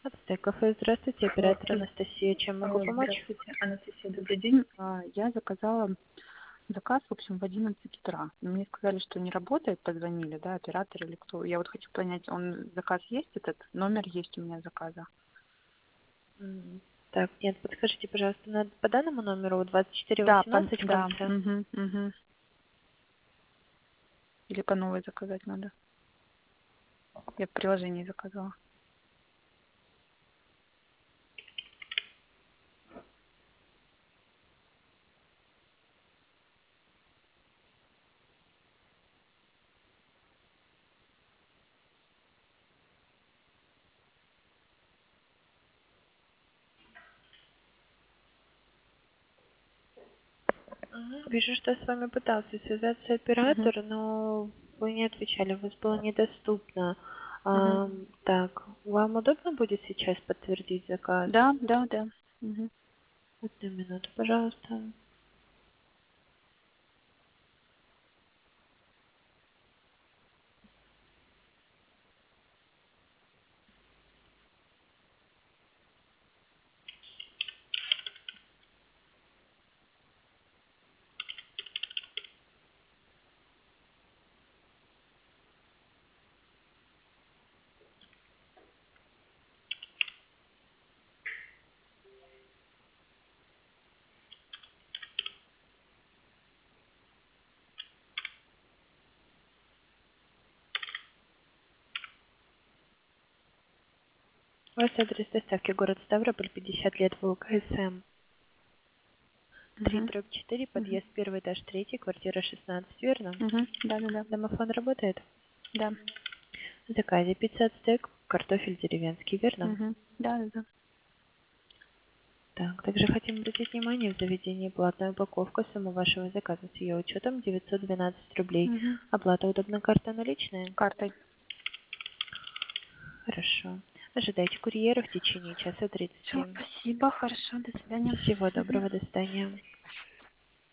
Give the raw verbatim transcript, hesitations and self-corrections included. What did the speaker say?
Ацтек кафе, здравствуйте, оператор Здравствуйте. Анастасия, чем могу Алло, помочь? здравствуйте, Анастасия, добрый день. А, Я заказала заказ, в общем, в одиннадцать утра. Мне сказали, что не работает, позвонили, да, оператор или кто. Я вот хочу понять, он заказ есть этот, номер есть у меня заказа. М, Так, нет, подскажите, пожалуйста, на- по данному номеру двадцать четыре Да, по, восемнадцать в да, конце. угу, угу. Или по новой заказать надо. Я в приложении заказала. Мгм, Вижу, что с вами пытался связаться Угу, оператор, но вы не отвечали, у вас было недоступно. угу. Ам, так, вам удобно будет сейчас подтвердить заказ? Да, да, да. Угу. Одну минуту, пожалуйста. У вас адрес доставки город Ставрополь, пятьдесят лет в ЛКСМ. три Угу, дробь четыре, угу, подъезд первый, этаж третий, квартира шестнадцать, верно? угу. Да, да, да. Домофон работает? Да. В заказе пицца ацтек, картофель деревенский, верно? Угу. Да, да, да. Так, также хотим обратить внимание, в заведении платная упаковка, сумма вашего заказа с ее учетом девятьсот двенадцать рублей. Угу. Оплата удобна, карта наличная? Картой. Хорошо. Ожидайте курьера в течение часа Все, тридцати. спасибо, хорошо, до свидания. Всего Мгм. доброго, до свидания.